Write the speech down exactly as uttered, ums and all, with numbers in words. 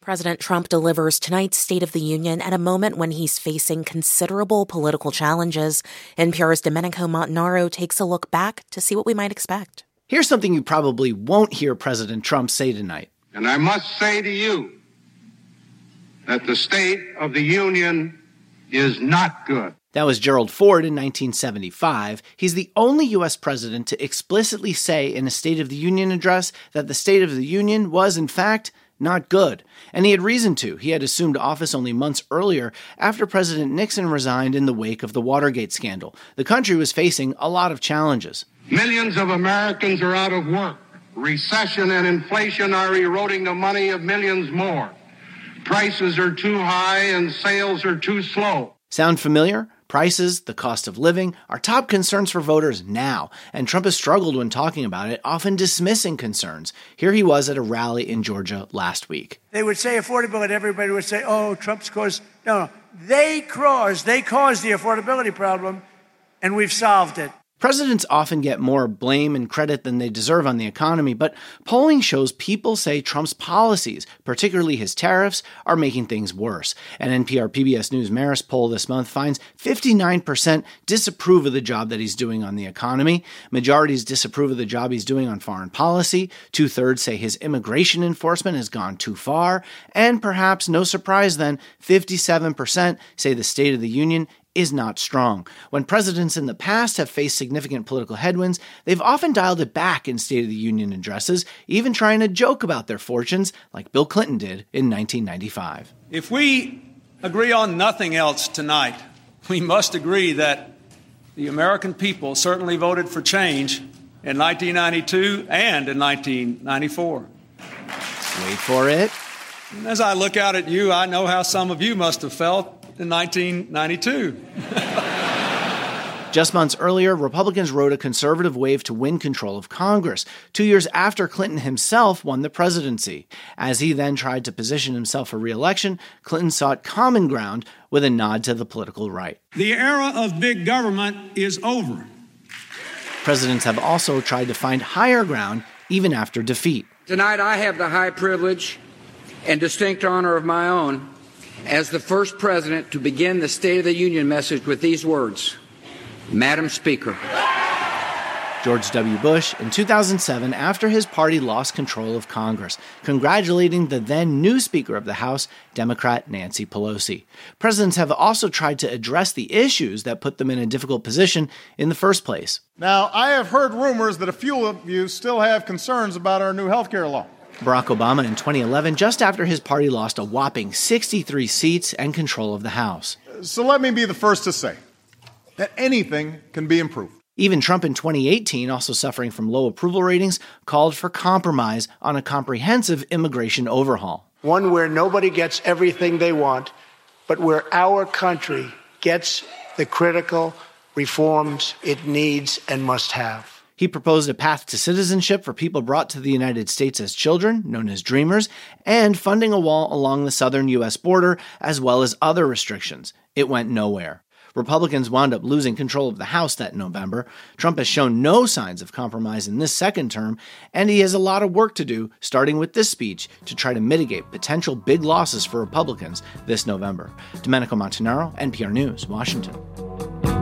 President Trump delivers tonight's State of the Union at a moment when he's facing considerable political challenges. N P R's Domenico Montanaro takes a look back to see what we might expect. Here's something you probably won't hear President Trump say tonight. And I must say to you that the State of the Union is not good. That was Gerald Ford in nineteen seventy-five. He's the only U S president to explicitly say in a State of the Union address that the State of the Union was, in fact, not good. And he had reason to. He had assumed office only months earlier after President Nixon resigned in the wake of the Watergate scandal. The country was facing a lot of challenges. Millions of Americans are out of work. Recession and inflation are eroding the money of millions more. Prices are too high and sales are too slow. Sound familiar? Prices, the cost of living, are top concerns for voters now, and Trump has struggled when talking about it, often dismissing concerns. Here he was at a rally in Georgia last week. They would say affordability, everybody would say, oh, Trump's caused... No, no, they caused, they caused the affordability problem, and we've solved it. Presidents often get more blame and credit than they deserve on the economy, but polling shows people say Trump's policies, particularly his tariffs, are making things worse. An N P R P B S News Marist poll this month finds fifty-nine percent disapprove of the job that he's doing on the economy. Majorities disapprove of the job he's doing on foreign policy. Two-thirds say his immigration enforcement has gone too far. And perhaps no surprise then, fifty-seven percent say the State of the Union is not strong. When presidents in the past have faced significant political headwinds, they've often dialed it back in State of the Union addresses, even trying to joke about their fortunes, like Bill Clinton did in nineteen ninety-five. If we agree on nothing else tonight, we must agree that the American people certainly voted for change in nineteen ninety-two and in nineteen ninety-four. Wait for it. And as I look out at you, I know how some of you must have felt in nineteen ninety-two. Just months earlier, Republicans rode a conservative wave to win control of Congress, two years after Clinton himself won the presidency. As he then tried to position himself for re-election, Clinton sought common ground with a nod to the political right. The era of big government is over. Presidents have also tried to find higher ground even after defeat. Tonight I have the high privilege and distinct honor of my own as the first president to begin the State of the Union message with these words: Madam Speaker. George W. Bush in two thousand seven, after his party lost control of Congress, congratulating the then new Speaker of the House, Democrat Nancy Pelosi. Presidents have also tried to address the issues that put them in a difficult position in the first place. Now, I have heard rumors that a few of you still have concerns about our new health care law. Barack Obama in twenty eleven, just after his party lost a whopping sixty-three seats and control of the House. So let me be the first to say that anything can be improved. Even Trump in twenty eighteen, also suffering from low approval ratings, called for compromise on a comprehensive immigration overhaul. One where nobody gets everything they want, but where our country gets the critical reforms it needs and must have. He proposed a path to citizenship for people brought to the United States as children, known as Dreamers, and funding a wall along the southern U S border, as well as other restrictions. It went nowhere. Republicans wound up losing control of the House that November. Trump has shown no signs of compromise in this second term, and he has a lot of work to do, starting with this speech, to try to mitigate potential big losses for Republicans this November. Domenico Montanaro, N P R News, Washington.